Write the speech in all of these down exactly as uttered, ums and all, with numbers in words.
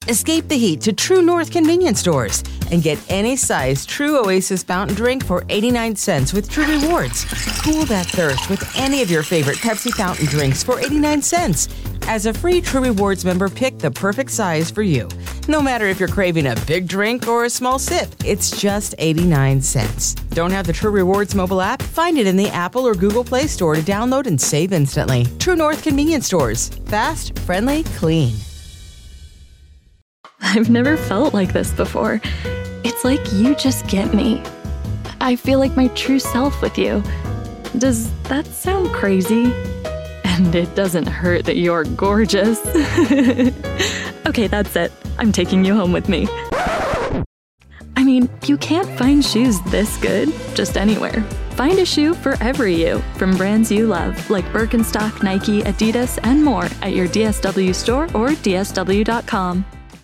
Escape the heat to True North convenience stores and get any size True Oasis fountain drink for eighty-nine cents with True Rewards. Cool that thirst with any of your favorite Pepsi fountain drinks for eighty-nine cents. As a free True Rewards member, pick the perfect size for you. No matter if you're craving a big drink or a small sip, it's just eighty-nine cents. Don't have the True Rewards mobile app? Find it in the Apple or Google Play Store to download and save instantly. True North convenience stores. Fast, friendly, clean. I've never felt like this before. It's like you just get me. I feel like my true self with you. Does that sound crazy? And it doesn't hurt that you're gorgeous. Okay, that's it. I'm taking you home with me. I mean, you can't find shoes this good just anywhere. Find a shoe for every you from brands you love, like Birkenstock, Nike, Adidas, and more at your D S W store or D S W dot com.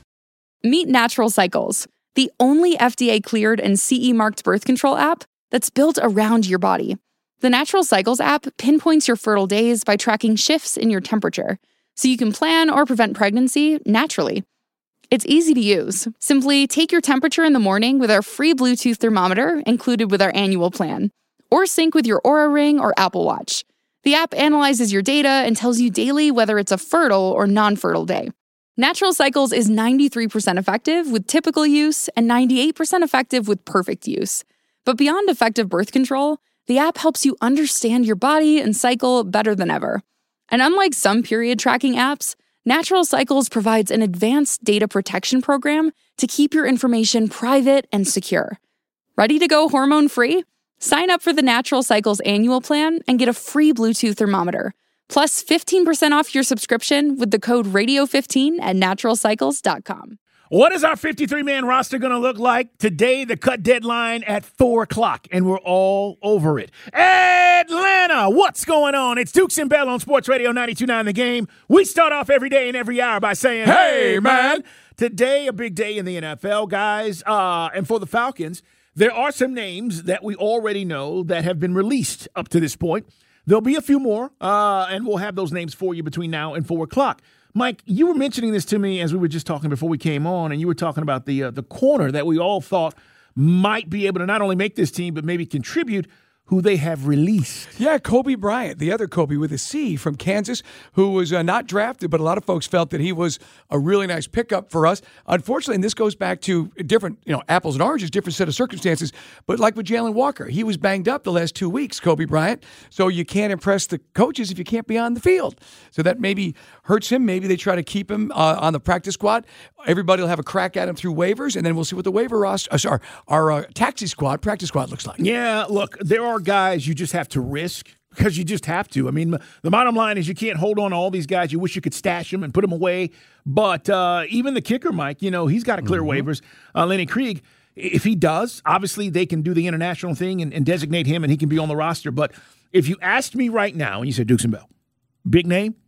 Meet Natural Cycles, the only F D A-cleared and C E-marked birth control app that's built around your body. The Natural Cycles app pinpoints your fertile days by tracking shifts in your temperature, so you can plan or prevent pregnancy naturally. It's easy to use. Simply take your temperature in the morning with our free Bluetooth thermometer included with our annual plan, or sync with your Oura Ring or Apple Watch. The app analyzes your data and tells you daily whether it's a fertile or non-fertile day. Natural Cycles is ninety-three percent effective with typical use and ninety-eight percent effective with perfect use. But beyond effective birth control, the app helps you understand your body and cycle better than ever. And unlike some period tracking apps, Natural Cycles provides an advanced data protection program to keep your information private and secure. Ready to go hormone-free? Sign up for the Natural Cycles annual plan and get a free Bluetooth thermometer, plus fifteen percent off your subscription with the code radio fifteen at natural cycles dot com. What is our fifty-three man roster going to look like? Today, the cut deadline at four o'clock, and we're all over it. Atlanta, what's going on? It's Dukes and Bell on Sports Radio ninety-two point nine The Game. We start off every day and every hour by saying, hey, man. Today, a big day in the N F L, guys. Uh, and for the Falcons, there are some names that we already know that have been released up to this point. There'll be a few more, uh, and we'll have those names for you between now and four o'clock. Mike, you were mentioning this to me as we were just talking before we came on, and you were talking about the uh, the corner that we all thought might be able to not only make this team, but maybe contribute, who they have released. Yeah, Kobe Bryant, the other Kobe with a C from Kansas, who was uh, not drafted, but a lot of folks felt that he was a really nice pickup for us. Unfortunately, and this goes back to different, you know, apples and oranges, different set of circumstances, but like with Jalen Walker, he was banged up the last two weeks, Kobe Bryant, so you can't impress the coaches if you can't be on the field. So that maybe hurts him. Maybe they try to keep him uh, on the practice squad. Everybody will have a crack at him through waivers, and then we'll see what the waiver roster, uh, sorry, our uh, taxi squad, practice squad looks like. Yeah, look, there are guys you just have to risk because you just have to. I mean, the bottom line is you can't hold on to all these guys. You wish you could stash them and put them away. But uh, even the kicker, Mike, you know, he's got to clear mm-hmm. waivers. Uh, Lenny Krieg, if he does, obviously they can do the international thing and, and designate him and he can be on the roster. But if you asked me right now and you said Dukes and Bell, big name?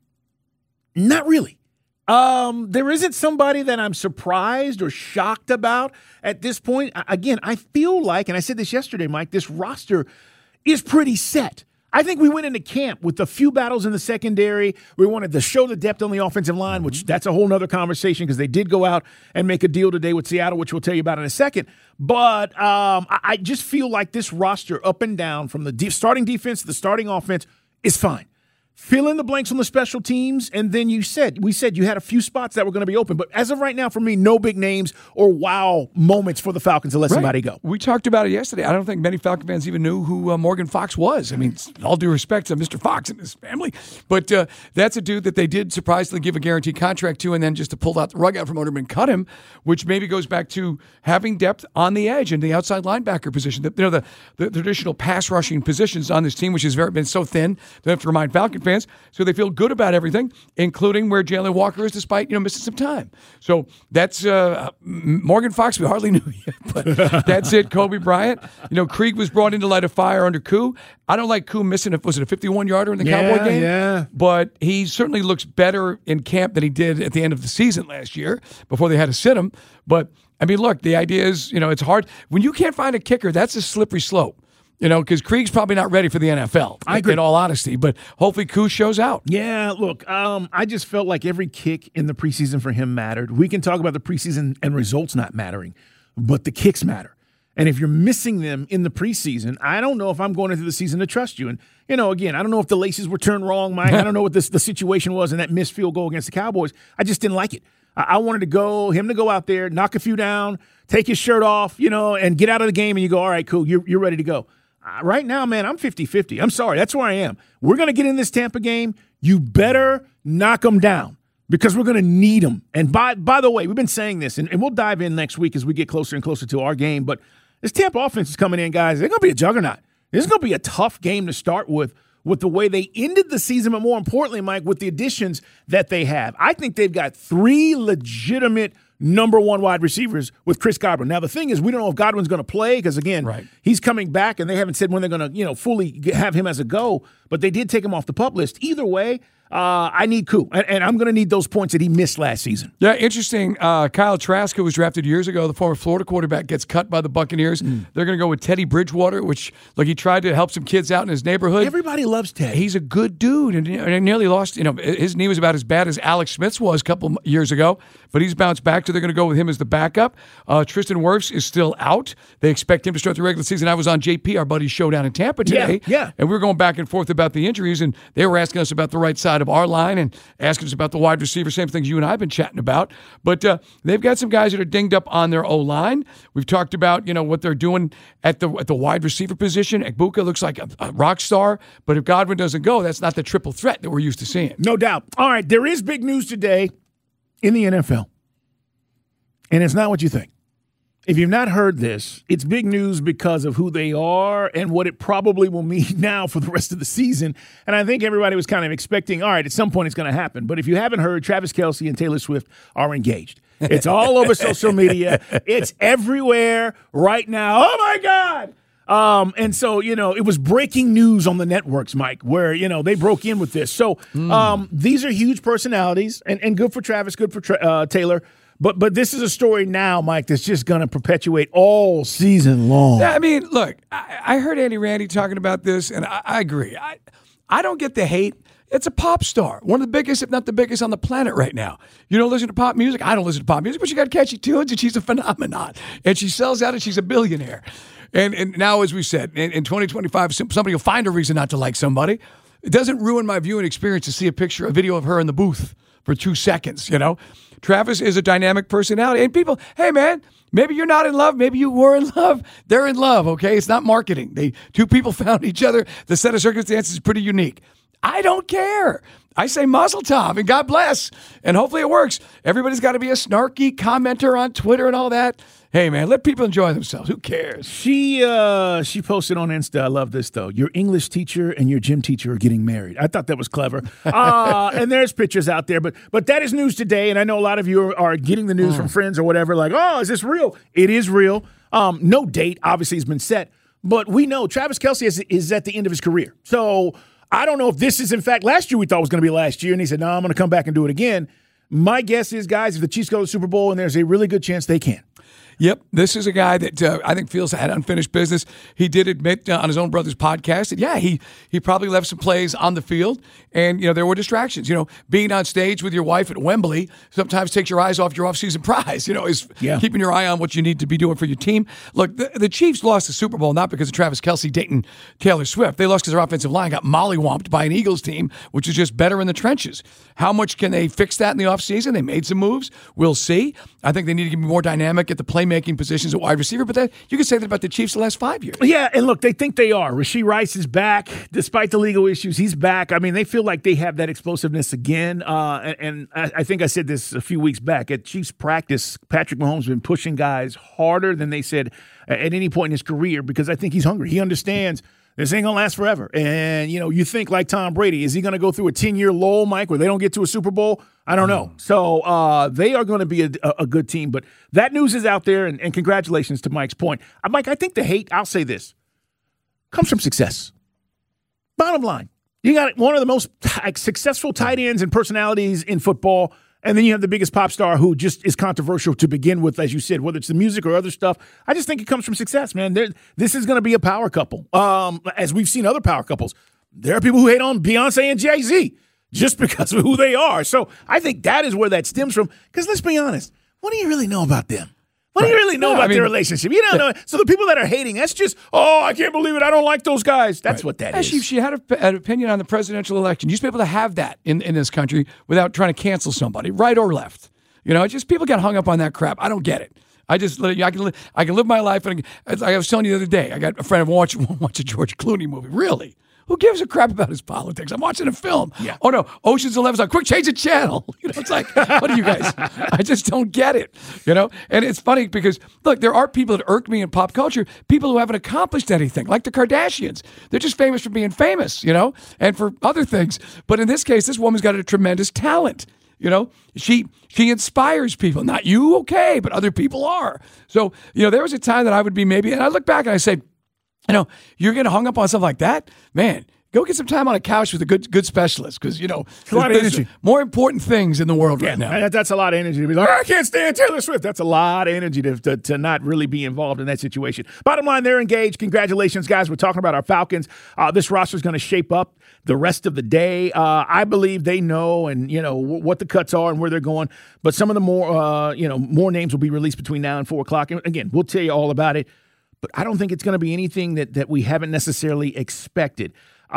Not really. Um, there isn't somebody that I'm surprised or shocked about at this point. Again, I feel like, and I said this yesterday, Mike, this roster is pretty set. I think we went into camp with a few battles in the secondary. We wanted to show the depth on the offensive line, which that's a whole nother conversation because they did go out and make a deal today with Seattle, which we'll tell you about in a second. But um, I, I just feel like this roster up and down from the de- starting defense to the starting offense is fine. Fill in the blanks on the special teams, and then you said, we said you had a few spots that were going to be open. But as of right now, for me, no big names or wow moments for the Falcons to let right. somebody go. We talked about it yesterday. I don't think many Falcon fans even knew who uh, Morgan Fox was. I mean, all due respect to Mister Fox and his family. But uh, that's a dude that they did surprisingly give a guaranteed contract to, and then just to pull out the rug out from under him and cut him, which maybe goes back to having depth on the edge and the outside linebacker position. The, you know, the, the traditional pass rushing positions on this team, which has very, been so thin, they have to remind Falcon fans. So they feel good about everything, including where Jalen Walker is, despite you know missing some time. So that's uh, Morgan Fox. We hardly knew yet, but that's it. Kobe Bryant. You know, Krieg was brought in to light a fire under Koo. I don't like Koo missing. A, was it a fifty-one yarder in the yeah, Cowboy game? Yeah. But he certainly looks better in camp than he did at the end of the season last year before they had to sit him. But I mean, look, the idea is, you know, it's hard when you can't find a kicker. That's a slippery slope. You know, because Krieg's probably not ready for the N F L, I agree. in all honesty. But hopefully Kuz shows out. Yeah, look, um, I just felt like every kick in the preseason for him mattered. We can talk about the preseason and results not mattering, but the kicks matter. And if you're missing them in the preseason, I don't know if I'm going into the season to trust you. And, you know, again, I don't know if the laces were turned wrong, Mike. I don't know what this, the situation was in that missed field goal against the Cowboys. I just didn't like it. I, I wanted to go, him to go out there, knock a few down, take his shirt off, you know, and get out of the game, and you go, all right, cool, you're, you're ready to go. Uh, right now, man, I'm fifty-fifty. I'm sorry. That's where I am. We're going to get in this Tampa game. You better knock them down because we're going to need them. And by by the way, we've been saying this, and, and we'll dive in next week as we get closer and closer to our game, but this Tampa offense is coming in, guys. They're going to be a juggernaut. This is going to be a tough game to start with, with the way they ended the season, but more importantly, Mike, with the additions that they have. I think they've got three legitimate number one wide receivers with Chris Godwin. Now, the thing is, we don't know if Godwin's going to play because, again, right. he's coming back, and they haven't said when they're going to, you know, fully have him as a go, but they did take him off the PUP list. Either way, Uh, I need Koo, and, and I'm going to need those points that he missed last season. Yeah, interesting. Uh, Kyle Trask, who was drafted years ago, the former Florida quarterback, gets cut by the Buccaneers. Mm. They're going to go with Teddy Bridgewater, which, like, he tried to help some kids out in his neighborhood. Everybody loves Ted. He's a good dude, and, and he nearly lost. You know, his knee was about as bad as Alex Smith's was a couple years ago, but he's bounced back, so they're going to go with him as the backup. Uh, Tristan Wirfs is still out. They expect him to start the regular season. I was on J P, our buddy's show down in Tampa today, yeah, yeah. and we were going back and forth about the injuries, and they were asking us about the right side of our line, and asking us about the wide receiver, same things you and I have been chatting about. But uh, they've got some guys that are dinged up on their O-line. We've talked about, you know, what they're doing at the at the wide receiver position. Egbuka looks like a, a rock star, but if Godwin doesn't go, that's not the triple threat that we're used to seeing. No doubt. All right, there is big news today in the N F L, and it's not what you think. If you've not heard this, it's big news because of who they are and what it probably will mean now for the rest of the season. And I think everybody was kind of expecting, all right, at some point it's going to happen. But if you haven't heard, Travis Kelce and Taylor Swift are engaged. It's all over social media. It's everywhere right now. Oh, my God. Um, and so, you know, it was breaking news on the networks, Mike, where, you know, they broke in with this. So mm. um, these are huge personalities, and, and good for Travis, good for tra- uh, Taylor. But but this is a story now, Mike, that's just going to perpetuate all season long. Yeah, I mean, look, I, I heard Andy Randy talking about this, and I, I agree. I I don't get the hate. It's a pop star, one of the biggest, if not the biggest, on the planet right now. You don't listen to pop music? I don't listen to pop music, but she got catchy tunes, and she's a phenomenon. And she sells out, and she's a billionaire. And and now, as we said, in, in twenty twenty-five, somebody will find a reason not to like somebody. It doesn't ruin my viewing experience to see a picture, a video of her in the booth for two seconds, you know? Travis is a dynamic personality. And people, hey, man, maybe you're not in love. Maybe you were in love. They're in love, okay? It's not marketing. They Two people found each other. The set of circumstances is pretty unique. I don't care. I say mazel tov and God bless. And hopefully it works. Everybody's got to be a snarky commenter on Twitter and all that. Hey, man, let people enjoy themselves. Who cares? She uh, she posted on Insta, I love this, though. Your English teacher and your gym teacher are getting married. I thought that was clever. Uh, and there's pictures out there. But but that is news today, and I know a lot of you are, are getting the news mm. from friends or whatever, like, oh, is this real? It is real. Um, no date, obviously, has been set. But we know Travis Kelce is, is at the end of his career. So I don't know if this is, in fact, last year we thought was going to be last year, and he said, no, I'm going to come back and do it again. My guess is, guys, if the Chiefs go to the Super Bowl, and there's a really good chance they can. Yep, this is a guy that uh, I think feels had unfinished business. He did admit uh, on his own brother's podcast that, yeah, he he probably left some plays on the field, and, you know, there were distractions. You know, being on stage with your wife at Wembley sometimes takes your eyes off your off-season prize, you know, is yeah. keeping your eye on what you need to be doing for your team. Look, the, the Chiefs lost the Super Bowl not because of Travis Kelce dating Taylor Swift. They lost because their offensive line got mollywomped by an Eagles team, which is just better in the trenches. How much can they fix that in the offseason? They made some moves. We'll see. I think they need to be more dynamic at the playmaking positions at wide receiver, but that, you can say that about the Chiefs the last five years. Yeah, and look, they think they are. Rashee Rice is back. Despite the legal issues, he's back. I mean, they feel like they have that explosiveness again, uh, and, and I, I think I said this a few weeks back. At Chiefs practice, Patrick Mahomes has been pushing guys harder than they said at any point in his career because I think he's hungry. He understands this ain't going to last forever. And, you know, you think like Tom Brady, is he going to go through a ten-year lull, Mike, where they don't get to a Super Bowl? I don't know. So uh, they are going to be a, a good team. But that news is out there, and, and congratulations to Mike's point. Uh, Mike, I think the hate, I'll say this, comes from success. Bottom line, you got one of the most t- successful tight ends and personalities in football, And then you have the biggest pop star who just is controversial to begin with, as you said, whether it's the music or other stuff. I just think it comes from success, man. There, this is going to be a power couple. Um, as we've seen other power couples, there are people who hate on Beyonce and Jay-Z just because of who they are. So I think that is where that stems from. Because let's be honest, what do you really know about them? What right. do you really know yeah, about I mean, their relationship? You don't know. So the people that are hating, that's just, oh, I can't believe it. I don't like those guys. That's right. what that yeah, is. She, she had a, an opinion on the presidential election. You used to be able to have that in, in this country without trying to cancel somebody, right or left. You know, it's just people get hung up on that crap. I don't get it. I just, I can, live, I can live my life. And like I was telling you the other day, I got a friend who watched watch a George Clooney movie. Really? Who gives a crap about his politics? I'm watching a film. Yeah. Oh, no. Ocean's Eleven's like, quick, change the channel. You know, it's like, what are you guys? I just don't get it. You know? And it's funny because, look, there are people that irk me in pop culture, people who haven't accomplished anything, like the Kardashians. They're just famous for being famous, you know, and for other things. But in this case, this woman's got a tremendous talent. You know, she she inspires people. Not you, okay, but other people are. So, you know, there was a time that I would be maybe, and I look back and I say, you know, you're getting hung up on something like that? Man, go get some time on a couch with a good good specialist because, you know, a lot of energy. More important things in the world yeah, right now. That, that's a lot of energy to be like, I can't stand Taylor Swift. That's a lot of energy to, to, to not really be involved in that situation. Bottom line, they're engaged. Congratulations, guys. We're talking about our Falcons. Uh, this roster is going to shape up the rest of the day. Uh, I believe they know and, you know, w- what the cuts are and where they're going. But some of the more, uh, you know, more names will be released between now and four o'clock. And again, we'll tell you all about it. But I don't think it's going to be anything that, that we haven't necessarily expected.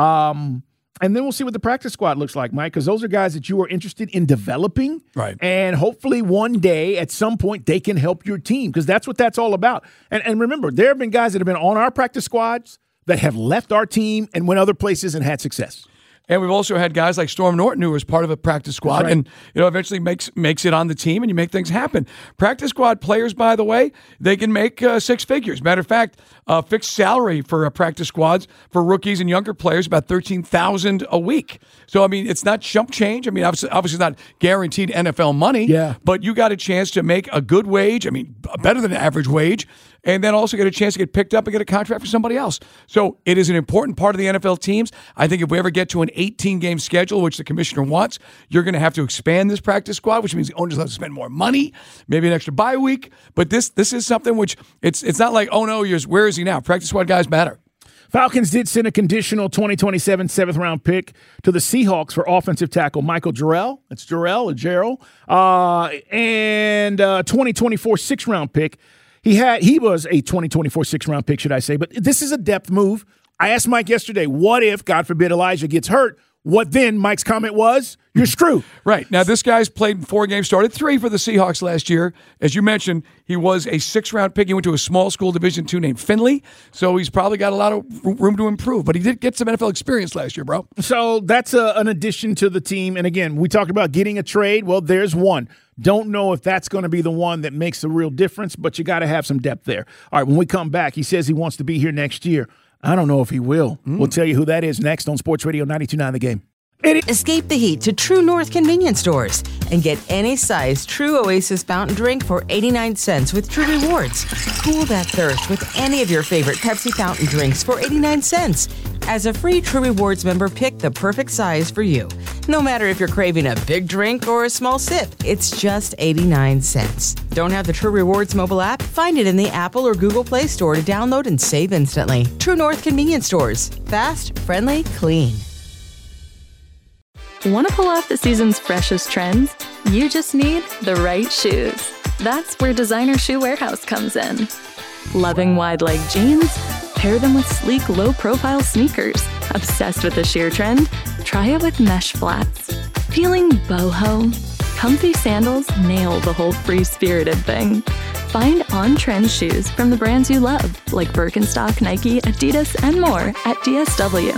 Um, and then we'll see what the practice squad looks like, Mike, because those are guys that you are interested in developing. Right. And hopefully one day at some point they can help your team because that's what that's all about. And, and remember, there have been guys that have been on our practice squads that have left our team and went other places and had success. And we've also had guys like Storm Norton, who was part of a practice squad, right. and you know eventually makes makes it on the team, and you make things happen. Practice squad players, by the way, they can make uh, six figures. Matter of fact, uh, fixed salary for uh, practice squads for rookies and younger players about thirteen thousand a week. So I mean, it's not chump change. I mean, obviously, obviously it's not guaranteed N F L money. Yeah. But you got a chance to make a good wage. I mean, better than an average wage. And then also get a chance to get picked up and get a contract for somebody else. So it is an important part of the N F L teams. I think if we ever get to an eighteen-game schedule, which the commissioner wants, you're going to have to expand this practice squad, which means the owners have to spend more money, maybe an extra bye week. But this this is something which it's it's not like, oh, no, you're, where is he now? Practice squad guys matter. Falcons did send a conditional twenty twenty-seven seventh-round pick to the Seahawks for offensive tackle Michael Jarrell. It's Jarrell or Jarrell. Uh, and uh, twenty twenty-four sixth-round pick. He had he was a twenty twenty-four sixth-round pick, should I say. But this is a depth move. I asked Mike yesterday, what if, God forbid, Elijah gets hurt? What then? Mike's comment was, you're screwed. Right. Now, this guy's played four games, started three for the Seahawks last year. As you mentioned, he was a six-round pick. He went to a small school Division two named Findlay, so he's probably got a lot of room to improve. But he did get some N F L experience last year, bro. So that's a, an addition to the team. And again, we talked about getting a trade. Well, there's one. Don't know if that's going to be the one that makes a real difference, but you got to have some depth there. All right, when we come back, he says he wants to be here next year. I don't know if he will. Mm. We'll tell you who that is next on Sports Radio ninety-two point nine The Game. Escape the heat to True North convenience stores and get any size True Oasis fountain drink for eighty-nine cents with True Rewards. Cool that thirst with any of your favorite Pepsi fountain drinks for eighty-nine cents. As a free True Rewards member, pick the perfect size for you. No matter if you're craving a big drink or a small sip, it's just eighty-nine cents. Don't have the True Rewards mobile app? Find it in the Apple or Google Play Store to download and save instantly. True North convenience stores. Fast, friendly, clean. Want to pull off the season's freshest trends? You just need the right shoes. That's where Designer Shoe Warehouse comes in. Loving wide-leg jeans? Pair them with sleek, low-profile sneakers. Obsessed with the sheer trend? Try it with mesh flats. Feeling boho? Comfy sandals nail the whole free-spirited thing. Find on-trend shoes from the brands you love, like Birkenstock, Nike, Adidas, and more at D S W.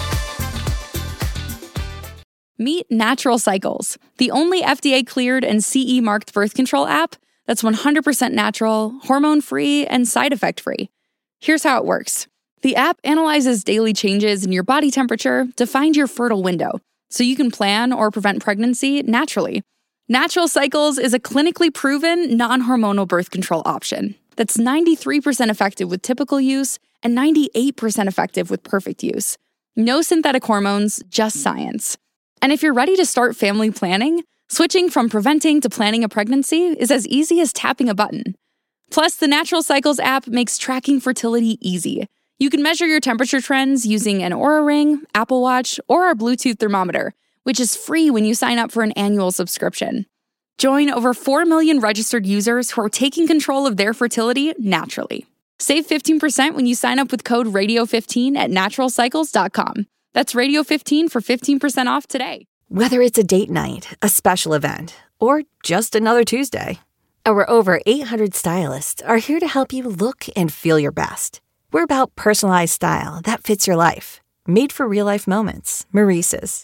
Meet Natural Cycles, the only F D A-cleared and C E-marked birth control app that's one hundred percent natural, hormone-free, and side effect-free. Here's how it works. The app analyzes daily changes in your body temperature to find your fertile window, so you can plan or prevent pregnancy naturally. Natural Cycles is a clinically proven, non-hormonal birth control option that's ninety-three percent effective with typical use and ninety-eight percent effective with perfect use. No synthetic hormones, just science. And if you're ready to start family planning, Switching from preventing to planning a pregnancy is as easy as tapping a button. Plus, the Natural Cycles app makes tracking fertility easy. You can measure your temperature trends using an Oura Ring, Apple Watch, or our Bluetooth thermometer, which is free when you sign up for an annual subscription. Join over four million registered users who are taking control of their fertility naturally. Save fifteen percent when you sign up with code radio fifteen at natural cycles dot com. That's radio fifteen for fifteen percent off today. Whether it's a date night, a special event, or just another Tuesday, our over eight hundred stylists are here to help you look and feel your best. We're about personalized style that fits your life. Made for real-life moments. Maurice's.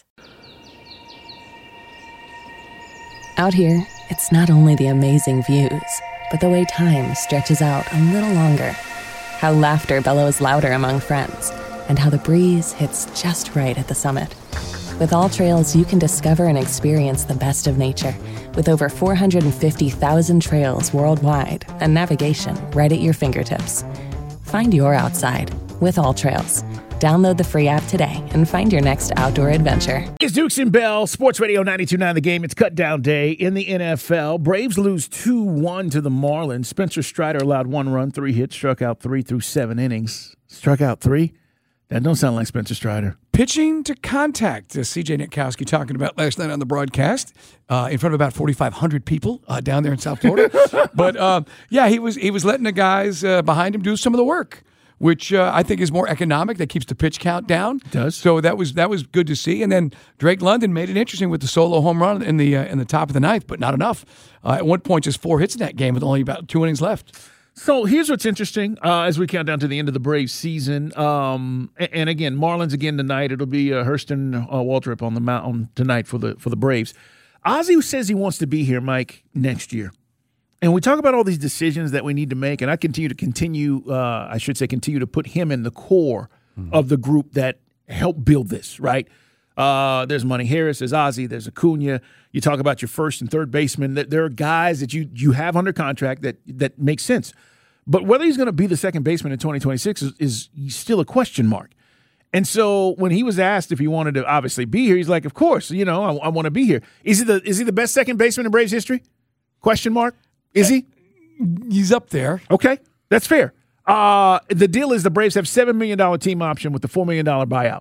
Out here, it's not only the amazing views, but the way time stretches out a little longer. How laughter bellows louder among friends, and how the breeze hits just right at the summit. With All Trails, you can discover and experience the best of nature, with over four hundred fifty thousand trails worldwide and navigation right at your fingertips. Find your outside with All Trails. Download the free app today and find your next outdoor adventure. It's Dukes and Bell, Sports Radio ninety-two point nine The Game. It's cut down day in the N F L. Braves lose two one to the Marlins. Spencer Strider allowed one run, three hits, struck out three through seven innings. Struck out three? That don't sound like Spencer Strider. Pitching to contact, uh, C J Nitkowski talking about last night on the broadcast uh, in front of about forty-five hundred people uh, down there in South Florida. But, uh, yeah, he was he was letting the guys uh, behind him do some of the work, which uh, I think is more economic. That keeps the pitch count down. It does. So that was that was good to see. And then Drake London made it interesting with the solo home run in the uh, in the top of the ninth, but not enough. Uh, at one point, just four hits in that game with only about two innings left. So here's what's interesting uh, as we count down to the end of the Braves season. Um, and, and again, Marlins again tonight. It'll be uh, Hurston uh, Waldrop on the mountain tonight for the for the Braves. Ozzie says he wants to be here, Mike, next year. And we talk about all these decisions that we need to make, and I continue to continue, uh, I should say, continue to put him in the core mm-hmm. of the group that helped build this, right? Uh, there's Money Harris, there's Ozzie, there's Acuna. You talk about your first and third baseman. There are guys that you you have under contract that that make sense. But whether he's going to be the second baseman in twenty twenty-six is, is still a question mark. And so when he was asked if he wanted to obviously be here, he's like, of course, you know, I, I want to be here. Is he the is he the best second baseman in Braves history? Question mark. Is he? He's up there. Okay, that's fair. Uh, the deal is the Braves have seven million dollars team option with the four million dollars buyout.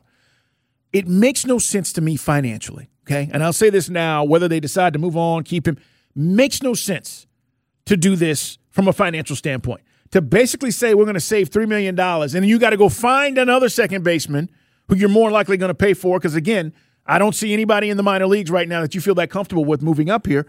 It makes no sense to me financially, okay? And I'll say this now, whether they decide to move on, keep him, makes no sense to do this from a financial standpoint. To basically say we're going to save three million dollars and you got to go find another second baseman who you're more likely going to pay for because, again, I don't see anybody in the minor leagues right now that you feel that comfortable with moving up here,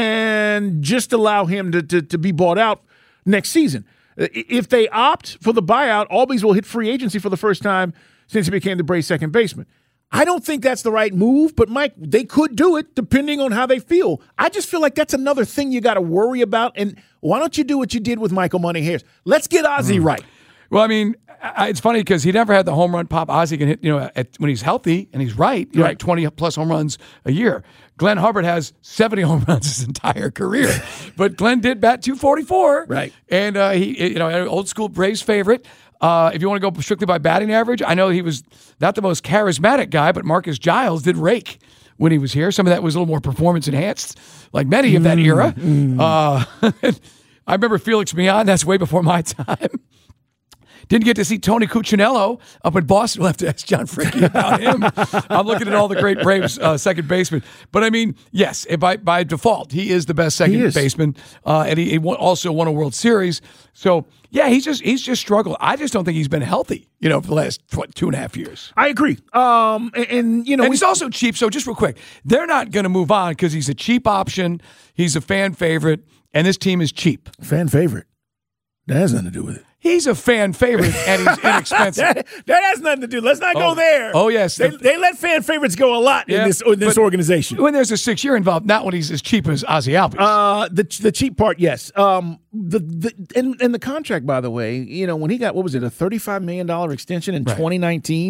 and just allow him to, to, to be bought out next season. If they opt for the buyout, Albies will hit free agency for the first time since he became the Braves' second baseman. I don't think that's the right move, but, Mike, they could do it depending on how they feel. I just feel like that's another thing you got to worry about, and why don't you do what you did with Michael Money Harris? Let's get Ozzie mm. right. Well, I mean, it's funny because he never had the home run pop Ozzie can hit, you know, at, when he's healthy and he's right, you know, right. like twenty-plus home runs a year. Glenn Hubbard has seventy home runs his entire career. But Glenn did bat two forty-four. Right. And uh, he, you know, an old school Braves favorite. Uh, if you want to go strictly by batting average, I know he was not the most charismatic guy, but Marcus Giles did rake when he was here. Some of that was a little more performance enhanced, like many of that mm, era. Mm. Uh, I remember Felix Mian. That's way before my time. Didn't get to see Tony Cuccinello up in Boston. We'll have to ask John Fricke about him. I'm looking at all the great Braves uh, second basemen. But, I mean, yes, by by default, he is the best second baseman. Uh, and he, he won, also won a World Series. So, yeah, he's just he's just struggled. I just don't think he's been healthy, you know, for the last, what, two and a half years. I agree. Um, and, and, you know. And we, he's also cheap. So, just real quick, they're not going to move on because he's a cheap option. He's a fan favorite. And this team is cheap. Fan favorite. That has nothing to do with it. He's a fan favorite, and he's inexpensive. that, that has nothing to do. Let's not oh, go there. Oh, yes. They, they let fan favorites go a lot yeah, in this in this organization. When there's a six-year involved, not when he's as cheap as Ozzie Albies. Uh, the the cheap part, yes. Um, the the and, and the contract, by the way, you know, when he got, what was it, a thirty-five million dollars extension in right. twenty nineteen,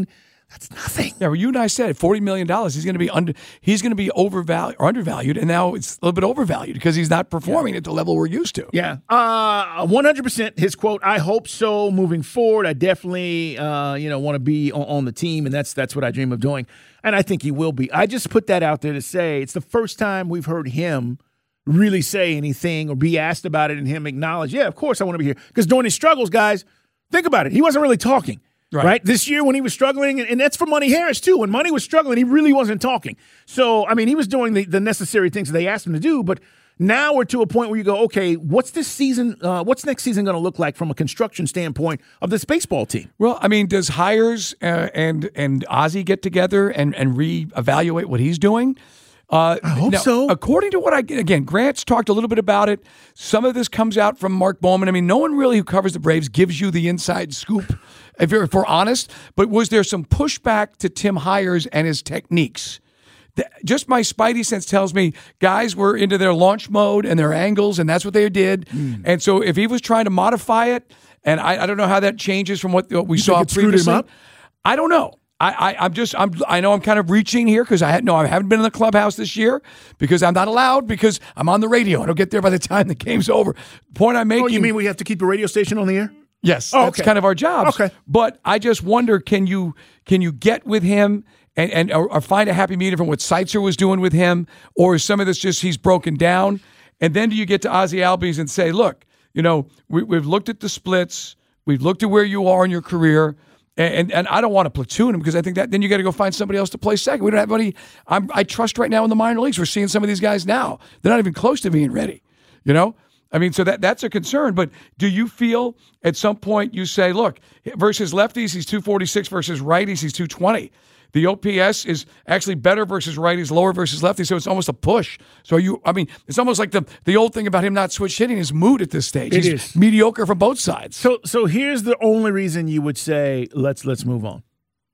That's nothing. Yeah, well, you and I said forty million dollars. He's going to be under. He's going to be overvalued or undervalued, and now it's a little bit overvalued because he's not performing yeah. at the level we're used to. Yeah, uh, one hundred percent. His quote: "I hope so. Moving forward, I definitely, uh, you know, want to be on, on the team, and that's that's what I dream of doing, and I think he will be." I just put that out there to say it's the first time we've heard him really say anything or be asked about it, and him acknowledge, "Yeah, of course I want to be here." Because during his struggles, guys, think about it. He wasn't really talking. Right. right. This year when he was struggling, and that's for Money Harris, too. When Money was struggling, he really wasn't talking. So, I mean, he was doing the, the necessary things that they asked him to do. But now we're to a point where you go, okay, what's this season, uh, what's next season going to look like from a construction standpoint of this baseball team? Well, I mean, does Hires uh, and and Ozzie get together and, and reevaluate what he's doing? Uh, I hope now, so. According to what I again, Grant's talked a little bit about it. Some of this comes out from Mark Bowman. I mean, no one really who covers the Braves gives you the inside scoop, if, you're, if we're honest. But was there some pushback to Tim Hires and his techniques? The, just my spidey sense tells me guys were into their launch mode and their angles, and that's what they did. Mm. And so if he was trying to modify it, and I, I don't know how that changes from what, what we you saw think it previously. Screwed him up? I don't know. I, I, I'm just, I'm, I know I'm kind of reaching here because I had, no, I haven't been in the clubhouse this year because I'm not allowed because I'm on the radio. I don't get there by the time the game's over. The point I'm making. Oh, you mean we have to keep the radio station on the air? Yes, oh, that's okay. kind of our job. Okay, but I just wonder, can you, can you get with him and and or, or find a happy medium from what Seitzer was doing with him, or is some of this just he's broken down, and then do you get to Ozzie Albies and say, look, you know, we, we've looked at the splits, we've looked at where you are in your career. And and I don't want to platoon him because I think that then you got to go find somebody else to play second. We don't have anybody I'm, I trust right now in the minor leagues. We're seeing some of these guys now. They're not even close to being ready, you know? I mean, so that that's a concern. But do you feel at some point you say, look, versus lefties, he's two forty-six, versus righties, he's two twenty. The O P S is actually better versus righties, lower versus lefties, so it's almost a push. So you, I mean, it's almost like the the old thing about him not switch hitting is moot at this stage. It He's is mediocre from both sides. So, so here's the only reason you would say let's let's move on.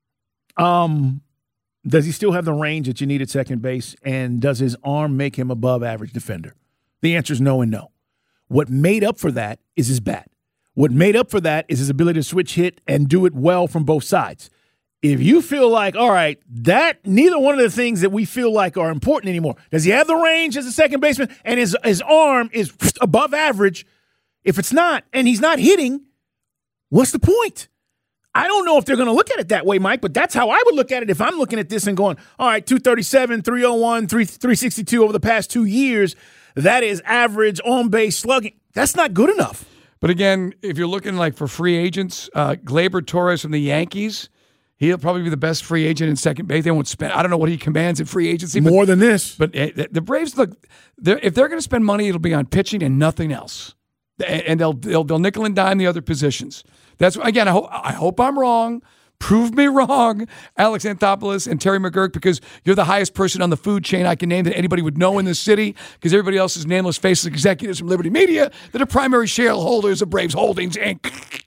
Um, does he still have the range that you need at second base, and does his arm make him above average defender? The answer is no and no. What made up for that is his bat. What made up for that is his ability to switch hit and do it well from both sides. If you feel like, all right, that neither one of the things that we feel like are important anymore. Does he have the range as a second baseman and his his arm is above average? If it's not, and he's not hitting, what's the point? I don't know if they're going to look at it that way, Mike, but that's how I would look at it if I'm looking at this and going, all right, two thirty-seven, three oh one, three sixty-two over the past two years. That is average on-base slugging. That's not good enough. But again, if you're looking like for free agents, uh, Gleyber Torres from the Yankees, he'll probably be the best free agent in second base. They won't spend. I don't know what he commands in free agency. More but, than this. But uh, the Braves, look, they're, if they're going to spend money, it'll be on pitching and nothing else. And they'll they'll, they'll nickel and dime the other positions. That's again. I hope I hope I'm wrong. Prove me wrong, Alex Anthopoulos and Terry McGurk, because you're the highest person on the food chain I can name that anybody would know in this city, because everybody else is nameless, faceless executives from Liberty Media that are primary shareholders of Braves Holdings, Incorporated.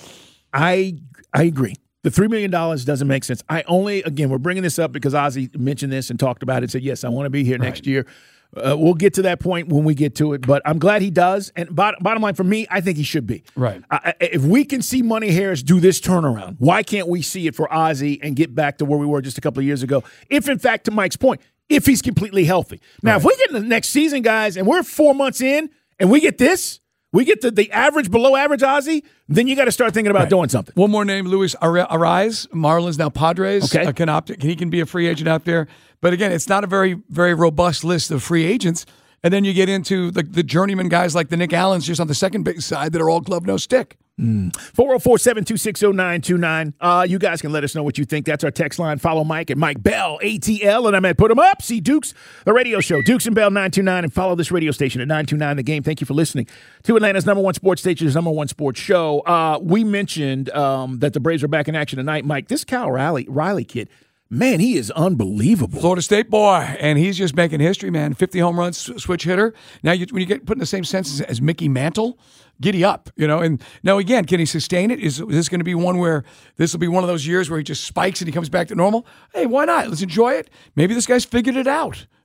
I I agree. The three million dollars doesn't make sense. I only, again, we're bringing this up because Ozzie mentioned this and talked about it and said, yes, I want to be here right. next year. Uh, we'll get to that point when we get to it, but I'm glad he does. And bottom, bottom line for me, I think he should be. Right. Uh, if we can see Money Harris do this turnaround, why can't we see it for Ozzie and get back to where we were just a couple of years ago? If, in fact, to Mike's point, if he's completely healthy. Now, right. if we get in the next season, guys, and we're four months in and we get this, we get the, the average, below average Ozzie, then you got to start thinking about right. doing something. One more name, Luis Arraez, Marlins, now Padres. Okay. Uh, can opt- he can be a free agent out there. But again, it's not a very, very robust list of free agents. And then you get into the, the journeyman guys like the Nick Allens just on the second base side that are all glove, no stick. Mm. four oh four, seven two six, oh nine two nine. Uh, you guys can let us know what you think. That's our text line. Follow Mike at Mike Bell, A T L, and I'm at Put 'em Up. See Dukes, the radio show, Dukes and Bell nine two nine, and follow this radio station at nine two nine The Game. Thank you for listening to Atlanta's number one sports station's number one sports show. Uh, we mentioned um, that the Braves are back in action tonight. Mike, this Cal Riley, Riley kid, man, he is unbelievable. Florida State boy, and he's just making history, man. fifty home runs, switch hitter. Now, you, when you get put in the same sense as, as Mickey Mantle, giddy up, you know. And now, again, can he sustain it? Is, is this going to be one where this will be one of those years where he just spikes and he comes back to normal? Hey, why not? Let's enjoy it. Maybe this guy's figured it out.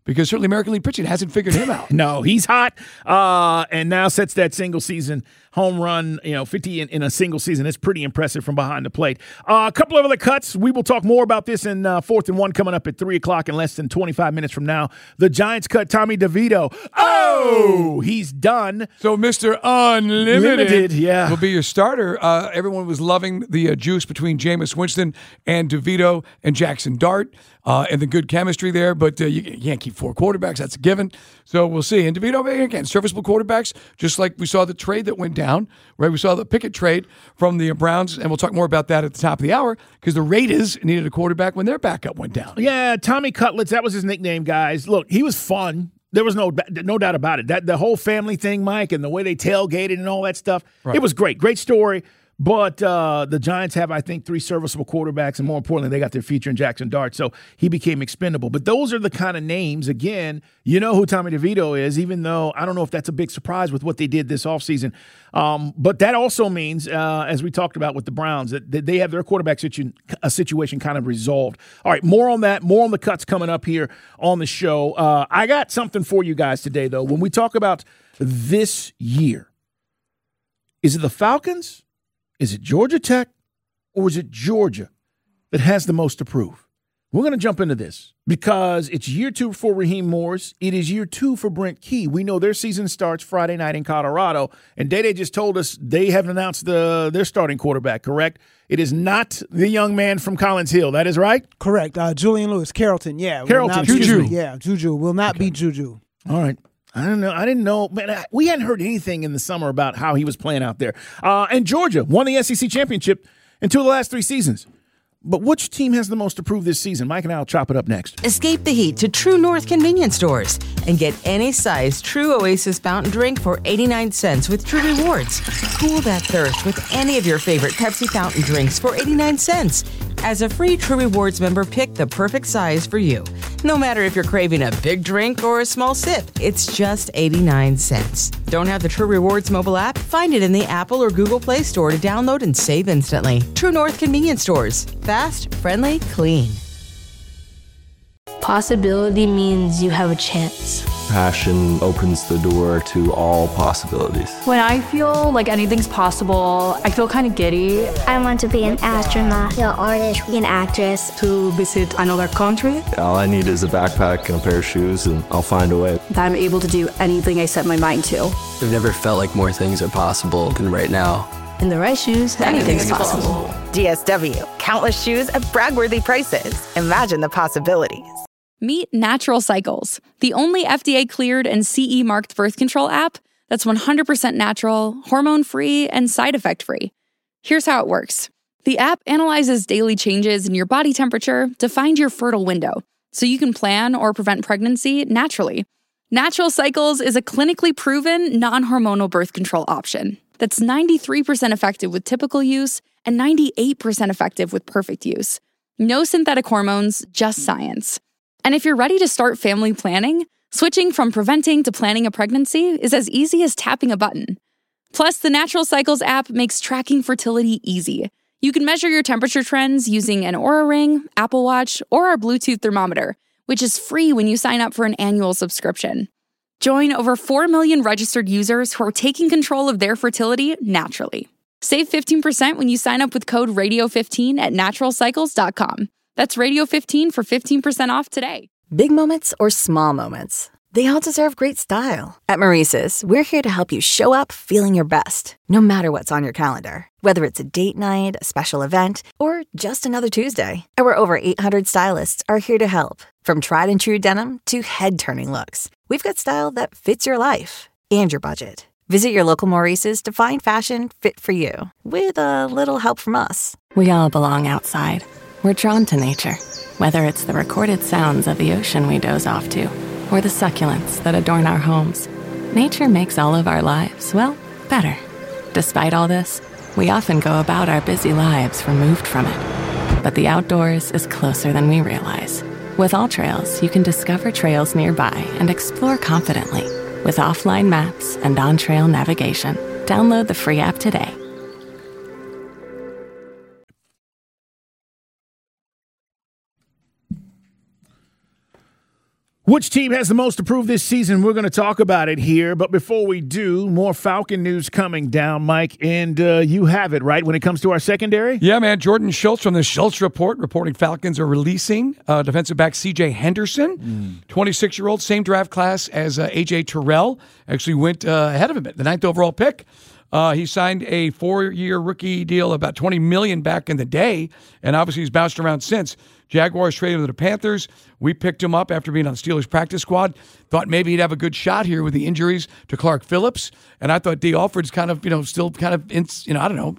because certainly American League pitching hasn't figured him out. No, he's hot, uh, and now sets that single season home run, you know, fifty in, in a single season. It's pretty impressive from behind the plate. Uh, a couple of other cuts. We will talk more about this in uh, fourth and one coming up at three o'clock in less than twenty-five minutes from now. The Giants cut Tommy DeVito. Oh, he's done. So Mister Unlimited Limited, yeah. will be your starter. Uh, everyone was loving the uh, juice between Jameis Winston and DeVito and Jackson Dart uh, and the good chemistry there, but uh, you, you can't keep four quarterbacks. That's a given. So we'll see. And DeVito, again, serviceable quarterbacks, just like we saw the trade that went down, right? We saw the Pickett trade from the Browns, and we'll talk more about that at the top of the hour because the Raiders needed a quarterback when their backup went down. Yeah, Tommy Cutlets, that was his nickname, guys. Look, he was fun. There was no no doubt about it. That the whole family thing, Mike, and the way they tailgated and all that stuff, right. It was great. Great story. But uh, the Giants have, I think, three serviceable quarterbacks, and more importantly, they got their future in Jackson Dart, so he became expendable. But those are the kind of names, again, you know who Tommy DeVito is, even though I don't know if that's a big surprise with what they did this offseason. Um, but that also means, uh, as we talked about with the Browns, that, that they have their quarterback situ- a situation kind of resolved. All right, more on that, more on the cuts coming up here on the show. Uh, I got something for you guys today, though. When we talk about this year, is it the Falcons? Is it Georgia Tech or is it Georgia that has the most to prove? We're going to jump into this because it's year two for Raheem Morris. It is year two for Brent Key. We know their season starts Friday night in Colorado, and Day-Day just told us they haven't announced the, their starting quarterback, correct? It is not the young man from Collins Hill. That is right? Correct. Uh, Julian Lewis, Carrollton, yeah. Carrollton, Juju. Yeah, Juju. Will not okay. be Juju. All right. I don't know. I didn't know. Man, we hadn't heard anything in the summer about how he was playing out there. Uh, and Georgia won the S E C championship in two of the last three seasons. But which team has the most to prove this season? Mike and I will chop it up next. Escape the heat to True North convenience stores and get any size True Oasis fountain drink for eighty-nine cents with True Rewards. Cool that thirst with any of your favorite Pepsi fountain drinks for eighty-nine cents. As a free True Rewards member, pick the perfect size for you. No matter if you're craving a big drink or a small sip, it's just eighty-nine cents. Don't have the True Rewards mobile app? Find it in the Apple or Google Play Store to download and save instantly. True North convenience stores. Fast, friendly, clean. Possibility means you have a chance. Passion opens the door to all possibilities. When I feel like anything's possible, I feel kind of giddy. I want to be an astronaut, an artist, an actress. To visit another country. All I need is a backpack and a pair of shoes, and I'll find a way. That I'm able to do anything I set my mind to. I've never felt like more things are possible than right now. In the right shoes, anything's possible. D S W. Countless shoes at brag-worthy prices. Imagine the possibilities. Meet Natural Cycles, the only F D A-cleared and C E-marked birth control app that's one hundred percent natural, hormone-free, and side effect-free. Here's how it works. The app analyzes daily changes in your body temperature to find your fertile window, so you can plan or prevent pregnancy naturally. Natural Cycles is a clinically proven, non-hormonal birth control option that's ninety-three percent effective with typical use and ninety-eight percent effective with perfect use. No synthetic hormones, just science. And if you're ready to start family planning, switching from preventing to planning a pregnancy is as easy as tapping a button. Plus, the Natural Cycles app makes tracking fertility easy. You can measure your temperature trends using an Oura Ring, Apple Watch, or our Bluetooth thermometer, which is free when you sign up for an annual subscription. Join over four million registered users who are taking control of their fertility naturally. Save fifteen percent when you sign up with code radio fifteen at natural cycles dot com. That's radio fifteen for fifteen percent off today. Big moments or small moments, they all deserve great style. At Maurice's, we're here to help you show up feeling your best, no matter what's on your calendar. Whether it's a date night, a special event, or just another Tuesday, our over eight hundred stylists are here to help. From tried and true denim to head-turning looks, we've got style that fits your life and your budget. Visit your local Maurice's to find fashion fit for you, with a little help from us. We all belong outside. We're drawn to nature, whether it's the recorded sounds of the ocean we doze off to, or the succulents that adorn our homes. Nature makes all of our lives, well, better. Despite all this, we often go about our busy lives removed from it. But the outdoors is closer than we realize. With AllTrails, you can discover trails nearby and explore confidently. With offline maps and on-trail navigation, download the free app today. Which team has the most to prove this season? We're going to talk about it here. But before we do, more Falcon news coming down, Mike. And uh, you have it, right, when it comes to our secondary? Yeah, man. Jordan Schultz from the Schultz Report reporting Falcons are releasing uh, defensive back C J Henderson, twenty-six-year-old, same draft class as uh, A J Terrell. Actually went uh, ahead of him at the ninth overall pick. Uh, he signed a four-year rookie deal, about twenty million dollars back in the day, and obviously he's bounced around since. Jaguars traded him to the Panthers. We picked him up after being on the Steelers practice squad. Thought maybe he'd have a good shot here with the injuries to Clark Phillips, and I thought D. Alford's kind of, you know, still kind of, in, you know, I don't know,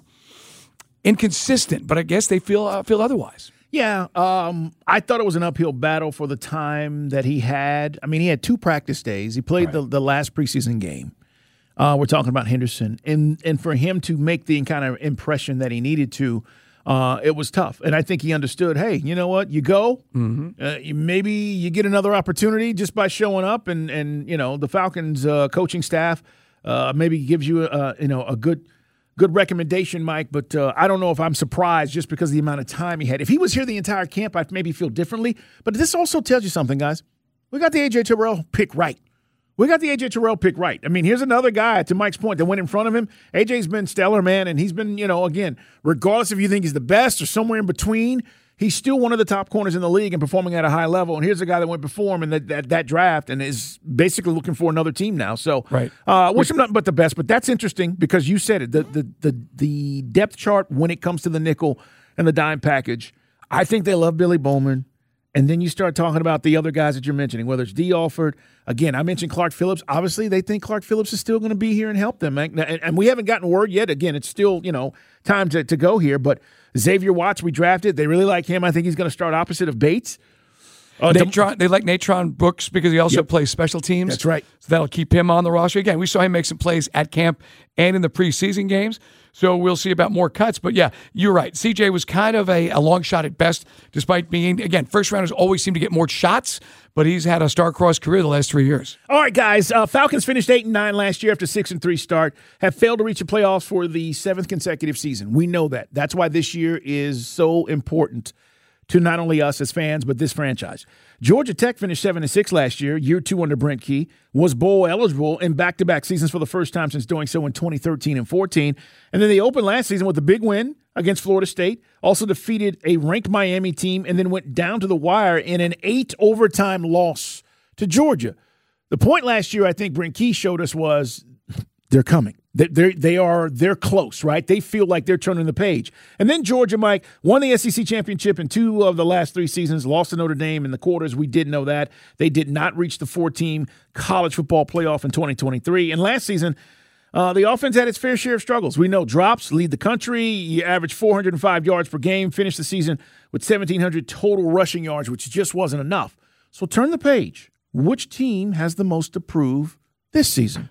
inconsistent. But I guess they feel uh, feel otherwise. Yeah, um, I thought it was an uphill battle for the time that he had. I mean, he had two practice days. He played right. the, the last preseason game. Uh, we're talking about Henderson. And and for him to make the kind of impression that he needed to, uh, it was tough. And I think he understood, hey, you know what? You go. Mm-hmm. Uh, you, maybe you get another opportunity just by showing up. And, and you know, the Falcons uh, coaching staff uh, maybe gives you, a, you know, a good good recommendation, Mike. But uh, I don't know if I'm surprised just because of the amount of time he had. If he was here the entire camp, I'd maybe feel differently. But this also tells you something, guys. We got the A J Terrell pick right. We got the A J Terrell pick right. I mean, here's another guy, to Mike's point, that went in front of him. A J's been stellar, man, and he's been, you know, again, regardless if you think he's the best or somewhere in between, he's still one of the top corners in the league and performing at a high level. And here's a guy that went before him in that, that, that draft and is basically looking for another team now. So, right. uh, wish him nothing but the best. But that's interesting because you said it. The, the, the, the depth chart when it comes to the nickel and the dime package, I think they love Billy Bowman. And then you start talking about the other guys that you're mentioning, whether it's D. Alford. Again, I mentioned Clark Phillips. Obviously, they think Clark Phillips is still going to be here and help them. And, and we haven't gotten word yet. Again, it's still, you know, time to, to go here. But Xavier Watts, we drafted. They really like him. I think he's going to start opposite of Bates. Uh, Natron, they like Natron Brooks because he also yep. plays special teams. That's right. So that'll keep him on the roster. Again, we saw him make some plays at camp and in the preseason games. So we'll see about more cuts. But, yeah, you're right. C J was kind of a, a long shot at best, despite being, again, first rounders always seem to get more shots, but he's had a star-crossed career the last three years. All right, guys. Uh, Falcons finished eight and nine last year after six and three start, have failed to reach the playoffs for the seventh consecutive season. We know that. That's why this year is so important to not only us as fans, but this franchise. Georgia Tech finished seven and six last year, year two under Brent Key, was bowl eligible in back-to-back seasons for the first time since doing so in twenty thirteen and fourteen. And then they opened last season with a big win against Florida State, also defeated a ranked Miami team, and then went down to the wire in an eight-overtime loss to Georgia. The point last year I think Brent Key showed us was they're coming. They they are they're close, right? They feel like they're turning the page. And then Georgia, Mike, won the S E C championship in two of the last three seasons, lost to Notre Dame in the quarters. We did know that. They did not reach the four-team college football playoff in twenty twenty-three. And last season, uh, the offense had its fair share of struggles. We know drops lead the country. You average four hundred five yards per game, finished the season with seventeen hundred total rushing yards, which just wasn't enough. So turn the page. Which team has the most to prove this season?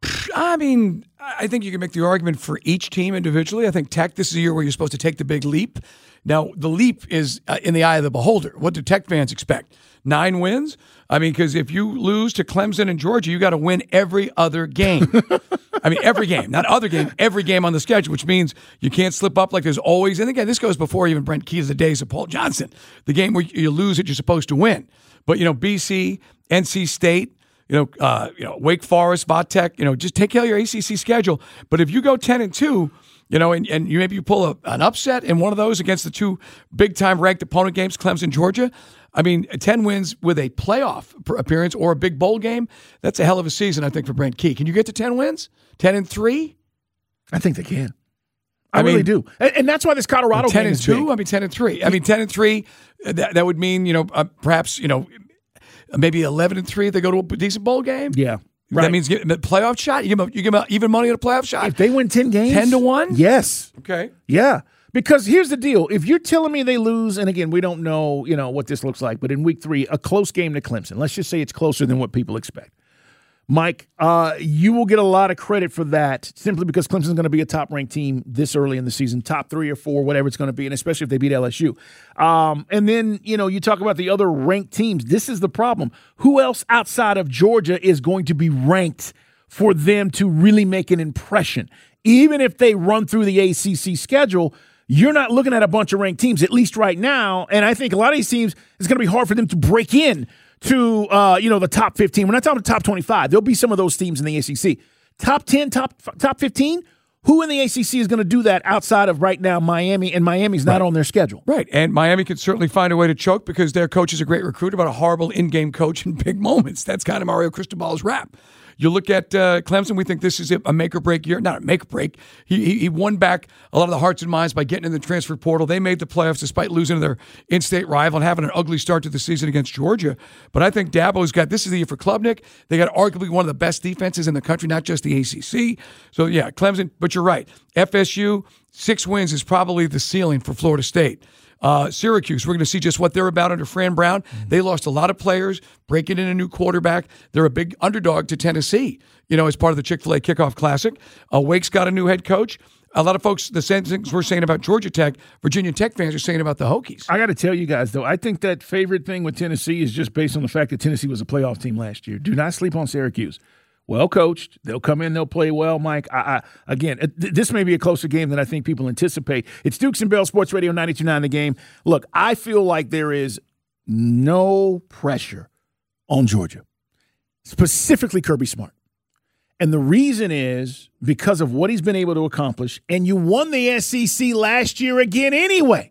I mean, I think you can make the argument for each team individually. I think Tech, this is a year where you're supposed to take the big leap. Now, the leap is uh, in the eye of the beholder. What do Tech fans expect? Nine wins? I mean, because if you lose to Clemson and Georgia, you got to win every other game. I mean, every game, not other game, every game on the schedule, which means you can't slip up like there's always. And again, this goes before even Brent Key, the days of Paul Johnson. The game where you lose that you're supposed to win. But, you know, B C, N C State, You know, uh, you know, Wake Forest, Vatech, you know, just take care of your A C C schedule. But if you go ten and two, you know, and, and you maybe you pull a, an upset in one of those against the two big-time ranked opponent games, Clemson, Georgia, I mean, ten wins with a playoff appearance or a big bowl game, that's a hell of a season, I think, for Brent Key. Can you get to ten wins? ten and three? I think they can. I, I mean, really do. And, and that's why this Colorado ten game and is two? big. I mean, ten and three. I mean, ten and three, that, that would mean, you know, uh, perhaps, you know, maybe eleven and three if they go to a decent bowl game. Yeah. Right. That means get a playoff shot. You give them, you give them even money on a playoff shot. If they win ten games, ten to one. Yes. Okay. Yeah. Because here's the deal: if you're telling me they lose, and again, we don't know, you know, what this looks like, but in week three, a close game to Clemson. Let's just say it's closer than what people expect. Mike, uh, you will get a lot of credit for that simply because Clemson's going to be a top-ranked team this early in the season, top three or four, whatever it's going to be, and especially if they beat L S U. Um, and then, you know, you talk about the other ranked teams. This is the problem. Who else outside of Georgia is going to be ranked for them to really make an impression? Even if they run through the A C C schedule, you're not looking at a bunch of ranked teams, at least right now. And I think a lot of these teams, it's going to be hard for them to break in to, uh, you know, the top fifteen. We're not talking about top twenty-five. There'll be some of those teams in the A C C. Top ten, top top fifteen? Who in the A C C is going to do that outside of right now Miami, and Miami's not right. on their schedule? Right, and Miami can certainly find a way to choke because their coach is a great recruiter, but a horrible in-game coach in big moments. That's kind of Mario Cristobal's rap. You look at uh, Clemson, we think this is a make-or-break year. Not a make-or-break. He, he he won back a lot of the hearts and minds by getting in the transfer portal. They made the playoffs despite losing to their in-state rival and having an ugly start to the season against Georgia. But I think Dabo's got, this is the year for Klubnik. They got arguably one of the best defenses in the country, not just the A C C. So, yeah, Clemson, but you're right. F S U, six wins is probably the ceiling for Florida State. Uh, Syracuse, we're going to see just what they're about under Fran Brown. They lost a lot of players, breaking in a new quarterback. They're a big underdog to Tennessee, you know, as part of the Chick-fil-A Kickoff Classic. Uh, Wake's got a new head coach. A lot of folks, the same things we're saying about Georgia Tech, Virginia Tech fans are saying about the Hokies. I got to tell you guys, though, I think that favorite thing with Tennessee is just based on the fact that Tennessee was a playoff team last year. Do not sleep on Syracuse. Well coached. They'll come in. They'll play well, Mike. I, I, again, th- this may be a closer game than I think people anticipate. It's Dukes and Bell Sports Radio ninety-two point nine The Game. Look, I feel like there is no pressure on Georgia, specifically Kirby Smart. And the reason is because of what he's been able to accomplish. And you won the S E C last year again anyway.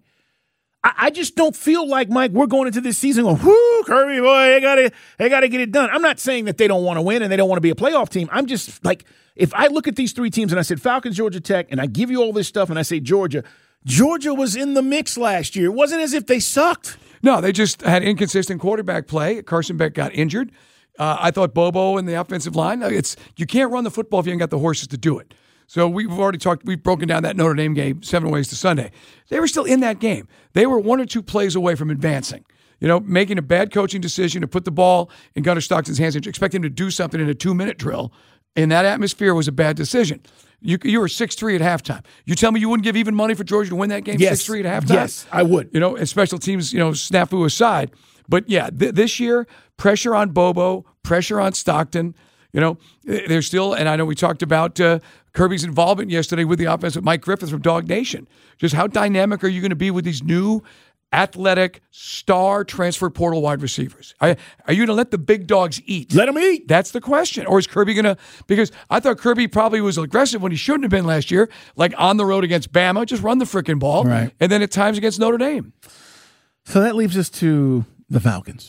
I just don't feel like, Mike, we're going into this season going, whoo, Kirby, boy, they gotta, they gotta get it done. I'm not saying that they don't want to win and they don't want to be a playoff team. I'm just like, if I look at these three teams and I said Falcons, Georgia Tech, and I give you all this stuff and I say Georgia, Georgia was in the mix last year. It wasn't as if they sucked. No, they just had inconsistent quarterback play. Carson Beck got injured. Uh, I thought Bobo in the offensive line, it's you can't run the football if you ain't got the horses to do it. So we've already talked, we've broken down that Notre Dame game seven ways to Sunday. They were still in that game. They were one or two plays away from advancing. You know, making a bad coaching decision to put the ball in Gunnar Stockton's hands and expect him to do something in a two-minute drill in that atmosphere was a bad decision. You you were six three at halftime. You tell me you wouldn't give even money for Georgia to win that game yes. six three at halftime? Yes, I would. You know, and special teams, you know, snafu aside. But, yeah, th- this year, pressure on Bobo, pressure on Stockton. You know, there's still, and I know we talked about uh, Kirby's involvement yesterday with the offense with Mike Griffith from Dog Nation. Just how dynamic are you going to be with these new athletic star transfer portal wide receivers? Are, are you going to let the big dogs eat? Let them eat. That's the question. Or is Kirby going to, because I thought Kirby probably was aggressive when he shouldn't have been last year, like on the road against Bama, just run the freaking ball. Right. And then at times against Notre Dame. So that leaves us to the Falcons.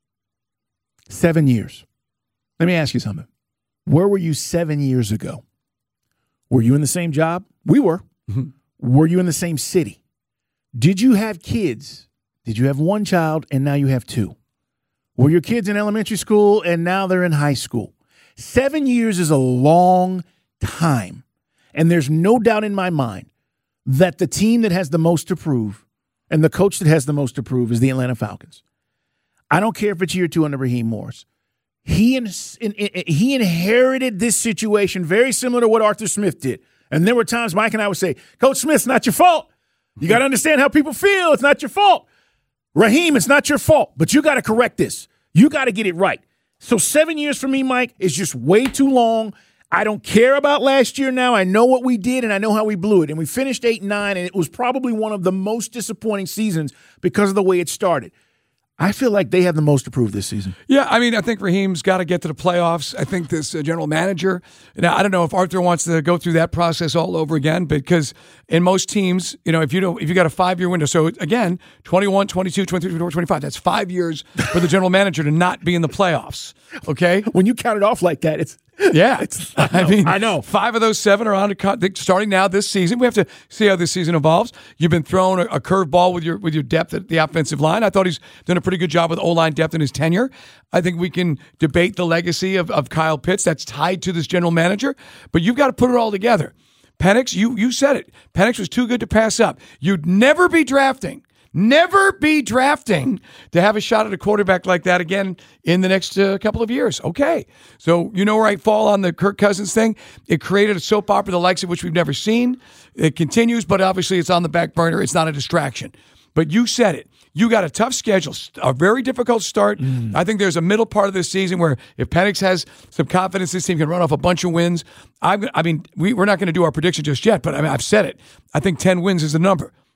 Seven years. Let me ask you something. Where were you seven years ago? Were you in the same job? We were. Mm-hmm. Were you in the same city? Did you have kids? Did you have one child and now you have two? Were your kids in elementary school and now they're in high school? Seven years is a long time. And there's no doubt in my mind that the team that has the most to prove and the coach that has the most to prove is the Atlanta Falcons. I don't care if it's year two under Raheem Morris. He in, in, in, he inherited this situation very similar to what Arthur Smith did. And there were times Mike and I would say, Coach Smith, it's not your fault. You got to understand how people feel. It's not your fault. Raheem, it's not your fault. But you got to correct this. You got to get it right. So seven years for me, Mike, is just way too long. I don't care about last year now. I know what we did, and I know how we blew it. And we finished eight and nine, and it was probably one of the most disappointing seasons because of the way it started. I feel like they have the most to prove this season. Yeah, I mean, I think Raheem's got to get to the playoffs. I think this uh, general manager, now I don't know if Arthur wants to go through that process all over again, because in most teams, you know, if you don't, if you got a five-year window, so again, twenty-one, twenty-two, twenty-three, twenty-four, twenty-five, that's five years for the general manager to not be in the playoffs. Okay, when you count it off like that, it's yeah. It's, I, I mean, I know five of those seven are on to cut, starting now this season. We have to see how this season evolves. You've been throwing a, a curveball with your with your depth at the offensive line. I thought he's done a pretty good job with O-line depth in his tenure. I think we can debate the legacy of, of Kyle Pitts that's tied to this general manager, but you've got to put it all together. Penix, you you said it. Penix was too good to pass up. You'd never be drafting. Never be drafting to have a shot at a quarterback like that again in the next uh, couple of years. Okay. So you know where I fall on the Kirk Cousins thing? It created a soap opera the likes of which we've never seen. It continues, but obviously it's on the back burner. It's not a distraction. But you said it. You got a tough schedule, a very difficult start. Mm. I think there's a middle part of this season where if Penix has some confidence, this team can run off a bunch of wins. I'm, I mean, we, we're not going to do our prediction just yet, but I mean, I've said it. I think ten wins is the number.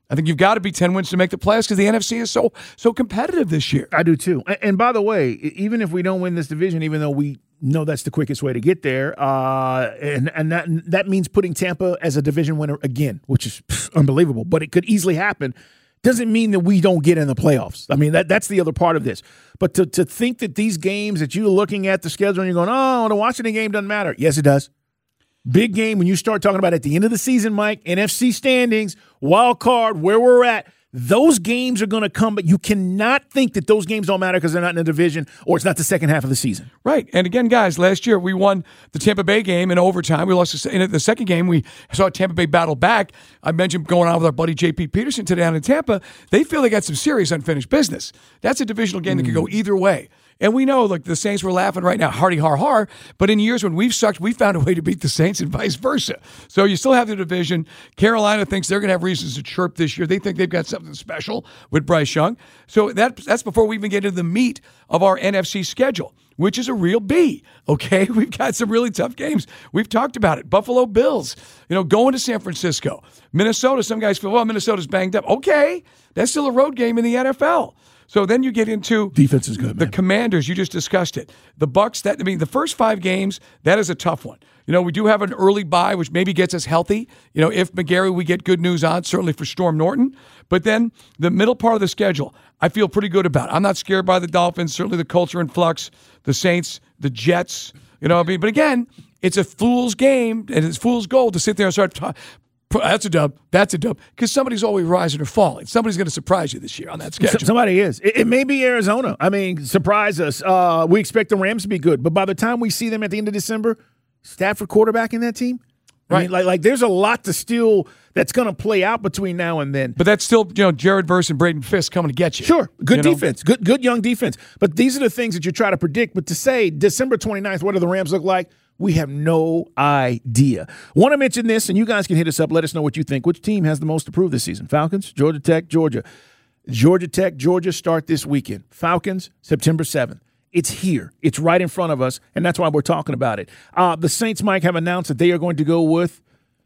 I think you've got to be ten wins to make the playoffs because the N F C is so so competitive this year. I do too. And, and by the way, even if we don't win this division, even though we know that's the quickest way to get there, uh, and and that that means putting Tampa as a division winner again, which is pff, unbelievable. But it could easily happen. Doesn't mean that we don't get in the playoffs. I mean, that that's the other part of this. But to to think that these games that you're looking at the schedule and you're going, oh, the Washington game doesn't matter. Yes, it does. Big game when you start talking about at the end of the season, Mike, N F C standings, wild card, where we're at. Those games are going to come, but you cannot think that those games don't matter because they're not in the division or it's not the second half of the season. Right. And again, guys, last year we won the Tampa Bay game in overtime. We lost in the second game. We saw Tampa Bay battle back. I mentioned going on with our buddy J P Peterson today down in Tampa. They feel they got some serious unfinished business. That's a divisional game mm. that could go either way. And we know, like, the Saints were laughing right now, hardy har har, but in years when we've sucked, we found a way to beat the Saints and vice versa. So you still have the division. Carolina thinks they're going to have reasons to chirp this year. They think they've got something special with Bryce Young. So that that's before we even get into the meat of our N F C schedule, which is a real B, okay? We've got some really tough games. We've talked about it. Buffalo Bills, you know, going to San Francisco. Minnesota, some guys feel, well, Minnesota's banged up. Okay, that's still a road game in the N F L. So then you get into defense is good, man. The Commanders. You just discussed it. The Bucks. That I mean, the first five games. That is a tough one. You know, we do have an early bye, which maybe gets us healthy. You know, if McGarry, we get good news on, certainly for Storm Norton. But then the middle part of the schedule, I feel pretty good about. I'm not scared by the Dolphins. Certainly the Colts are in flux. The Saints, the Jets. You know, what I mean, but again, it's a fool's game and it's fool's gold to sit there and start talking. That's a dub. That's a dub. Because somebody's always rising or falling. Somebody's going to surprise you this year on that schedule. Somebody is. It, it may be Arizona. I mean, surprise us. Uh, we expect the Rams to be good. But by the time we see them at the end of December, Stafford quarterbacking that team? I right. mean, like, like there's a lot to still that's going to play out between now and then. But that's still, you know, Jared Verse and Braden Fisk coming to get you. Sure. Good you defense. Know? Good good young defense. But these are the things that you try to predict. But to say December twenty-ninth, what do the Rams look like? We have no idea. Want to mention this, and you guys can hit us up. Let us know what you think. Which team has the most to prove this season? Falcons, Georgia Tech, Georgia. Georgia Tech, Georgia start this weekend. Falcons, September seventh. It's here. It's right in front of us, and that's why we're talking about it. Uh, the Saints, Mike, have announced that they are going to go with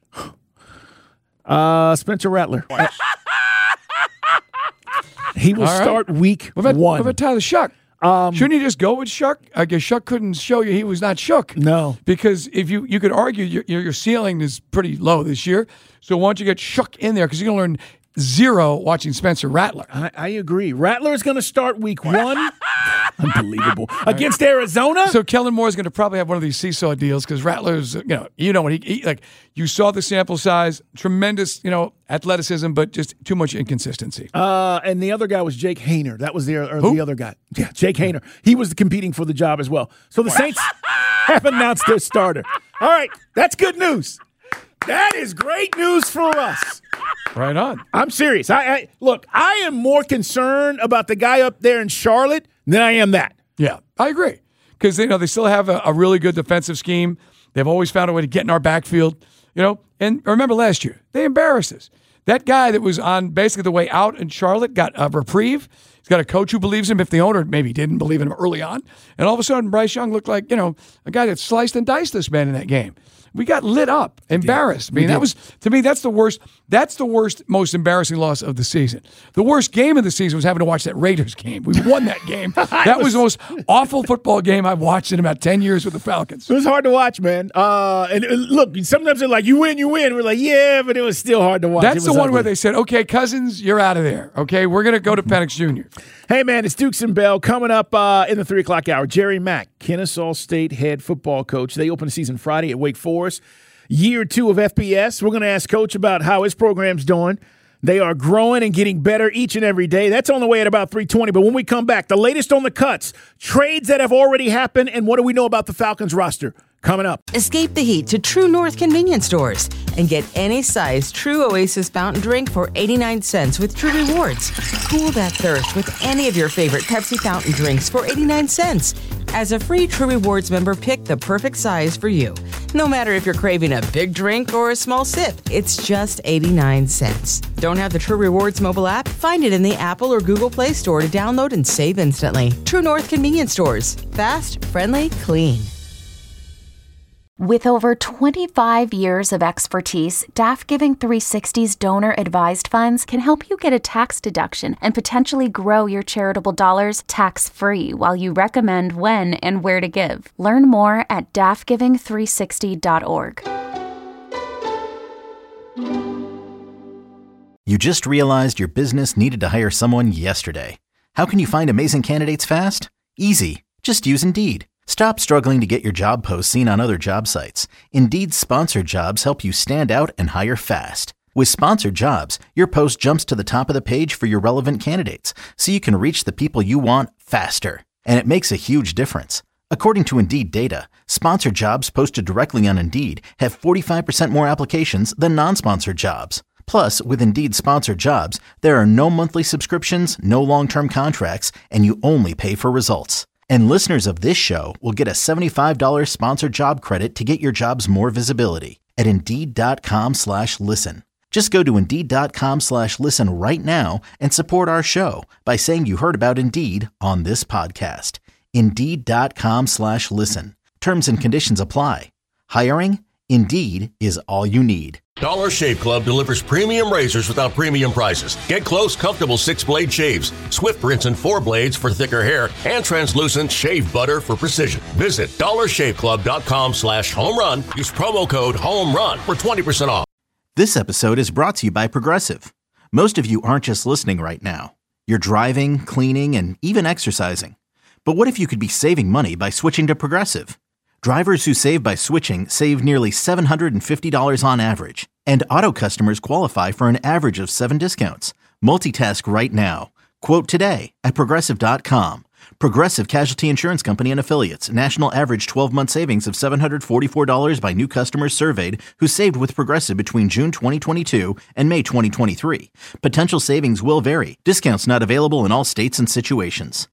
uh, Spencer Rattler. He will right. start week what about, one. What about Tyler Shuck? Um, Shouldn't you just go with Shuck? I guess Shuck couldn't show you he was not shook. No. Because if you, you could argue your, your ceiling is pretty low this year. So why don't you get Shuck in there? Because you're going to learn zero watching Spencer Rattler. I, I agree. Rattler is going to start week one. Unbelievable. Against Arizona? So Kellen Moore is going to probably have one of these seesaw deals because Rattler's, you know, you know what he, he like. You saw the sample size, tremendous, you know, athleticism, but just too much inconsistency. Uh, and the other guy was Jake Hayner. That was the, or the other guy. Yeah, Jake Hayner. He was competing for the job as well. So the Saints have announced their starter. All right, that's good news. That is great news for us. Right on. I'm serious. I, I look, I am more concerned about the guy up there in Charlotte than I am that. Yeah, I agree. Because, you know, they still have a, a really good defensive scheme. They've always found a way to get in our backfield, you know. And remember last year, they embarrassed us. That guy that was on basically the way out in Charlotte got a reprieve. He's got a coach who believes him if the owner maybe didn't believe in him early on. And all of a sudden, Bryce Young looked like, you know, a guy that sliced and diced this man in that game. We got lit up, embarrassed. I mean, that was, to me, that's the worst, that's the worst, most embarrassing loss of the season. The worst game of the season was having to watch that Raiders game. We won that game. That was, was the most awful football game I've watched in about ten years with the Falcons. It was hard to watch, man. Uh, and, and look, sometimes they're like, you win, you win. We're like, yeah, but it was still hard to watch. That's the one ugly. where they said, okay, Cousins, you're out of there. Okay, we're going to go to Penix Junior Hey, man, it's Dukes and Bell coming up uh, in the three o'clock hour. Jerry Mack, Kennesaw State head football coach. They open the season Friday at Wake Forest. Year two of F B S. We're going to ask Coach about how his program's doing. They are growing and getting better each and every day. That's on the way at about three twenty. But when we come back, the latest on the cuts, trades that have already happened, and what do we know about the Falcons roster? Coming up. Escape the heat to True North convenience stores and get any size True Oasis fountain drink for eighty-nine cents with True Rewards. Cool that thirst with any of your favorite Pepsi fountain drinks for eighty-nine cents. As a free True Rewards member, pick the perfect size for you. No matter if you're craving a big drink or a small sip, it's just eighty-nine cents. Don't have the True Rewards mobile app? Find it in the Apple or Google Play Store to download and save instantly. True North convenience stores. Fast, friendly, clean. With over twenty-five years of expertise, Daft Giving three sixty's donor-advised funds can help you get a tax deduction and potentially grow your charitable dollars tax-free while you recommend when and where to give. Learn more at daft giving three sixty dot org. You just realized your business needed to hire someone yesterday. How can you find amazing candidates fast? Easy. Just use Indeed. Stop struggling to get your job posts seen on other job sites. Indeed's sponsored jobs help you stand out and hire fast. With sponsored jobs, your post jumps to the top of the page for your relevant candidates, so you can reach the people you want faster. And it makes a huge difference. According to Indeed data, sponsored jobs posted directly on Indeed have forty-five percent more applications than non-sponsored jobs. Plus, with Indeed sponsored jobs, there are no monthly subscriptions, no long-term contracts, and you only pay for results. And listeners of this show will get a seventy-five dollars sponsored job credit to get your jobs more visibility at Indeed.com slash listen. Just go to Indeed.com slash listen right now and support our show by saying you heard about Indeed on this podcast. Indeed.com slash listen. Terms and conditions apply. Hiring? Indeed is all you need. Dollar Shave Club delivers premium razors without premium prices. Get close, comfortable six-blade shaves, swift rinse and four blades for thicker hair, and translucent shave butter for precision. Visit dollarshaveclub.com slash home run. Use promo code HOMERUN for twenty percent off. This episode is brought to you by Progressive. Most of you aren't just listening right now. You're driving, cleaning, and even exercising. But what if you could be saving money by switching to Progressive? Drivers who save by switching save nearly seven hundred fifty dollars on average. And auto customers qualify for an average of seven discounts. Multitask right now. Quote today at Progressive dot com. Progressive Casualty Insurance Company and Affiliates. National average twelve-month savings of seven hundred forty-four dollars by new customers surveyed who saved with Progressive between June twenty twenty-two and May twenty twenty-three. Potential savings will vary. Discounts not available in all states and situations.